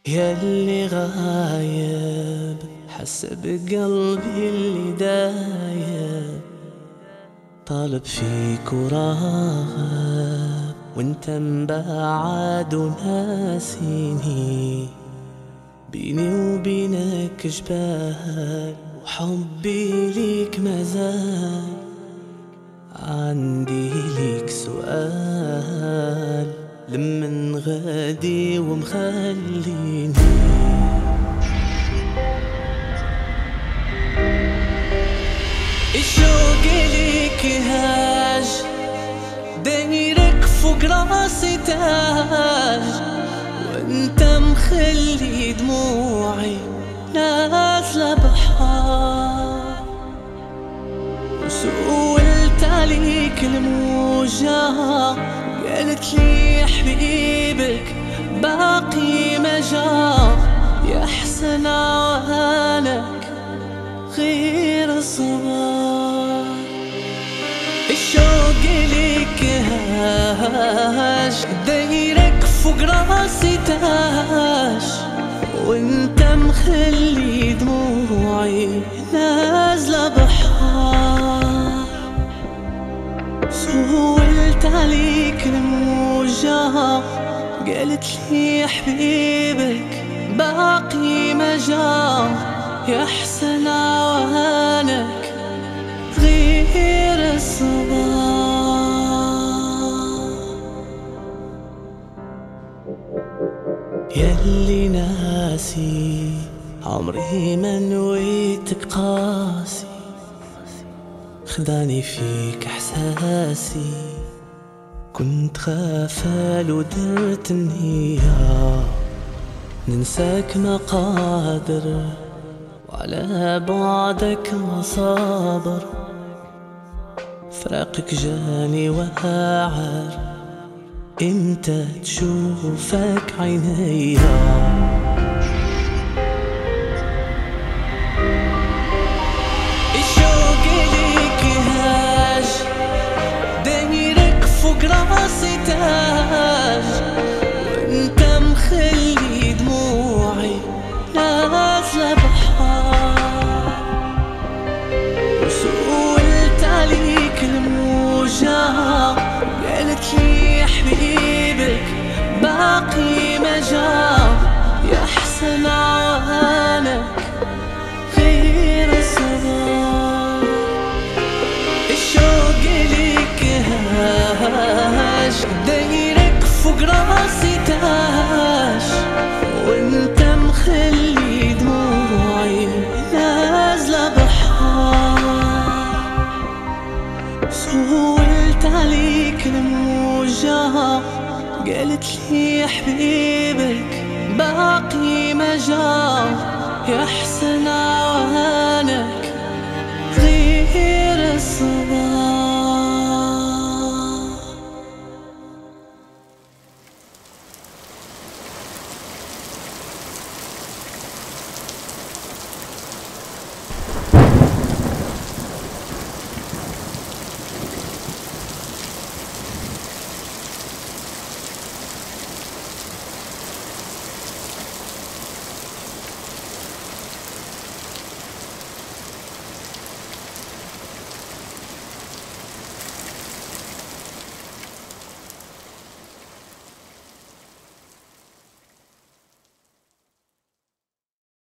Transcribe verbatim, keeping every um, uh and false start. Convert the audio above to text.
ياللي غايب حس بقلبي اللي دايب، طالب فيك وراغب وانت مبعد وناسيني. بيني وبينك جبال وحبي ليك مازال. عندي ليك سؤال، لمن غادي ومخليني الشوق ليك هاج، دايرك فوق راسي تاج، وانت مخلي دموعي نازلة بحار. وسولت عليك الموجة قالت لي حبيبك باقي ما جا، يا حسن عوانك غير الصبر. الشوق ليك هاج، دايرك فوق راسي تاج، وانت مخلي دموعي نازلة بحار. سولت عليك الموجة قالت لي حبيبك باقي ما جا، يا حسن عوانك غير الصبر. ياللي ناسي عمري ما نويتك قاسي، خداني فيك احساسي، كنت غافل ودرت النية. ننساك ما قادر وعلى بعدك ما صابر، فراقك جاني واعر امتى تشوفك عينيا. راسي تاج، وانت مخلي دموعي نازلة بحار. وسولت عليك الموجة قالت لي حبيبك باقي ما جا، يا حسن عوانك غير الصبر. الشوق ليك هاج، دايرك فوق راسي تاج، وانت مخلي دموعي نازلة بحار. سولت عليك الموجة قالت لي حبيبك باقي ما جا، يا حسن عوانك غير الصبر.